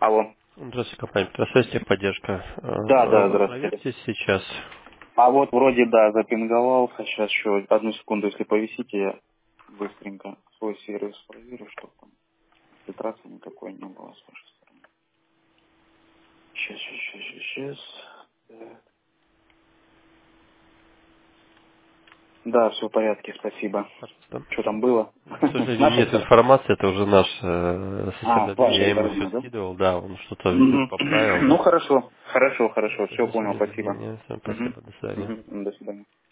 Алло. Здравствуйте, компания Петросвязь, техподдержка. Да, да, здравствуйте. Проверьте сейчас. А вот вроде, да, запинговал. Сейчас еще одну секунду, если повисите, я быстренько свой сервис проверю, чтобы там фильтрации никакой не было с вашей стороны. Сейчас. Так. Да, все в порядке, спасибо. Пожалуйста. Что там было? К С сожалению, нашей нет стороны? информации, это уже наш А, с сисадмин, я вашей ему все стороны, да? скидывал, да, он что-то видит, Мгм. поправил, Ну, да. хорошо, хорошо, все, До понял, свидания, спасибо. Евгения. Всем Мгм. спасибо, до свидания. Мгм. До свидания.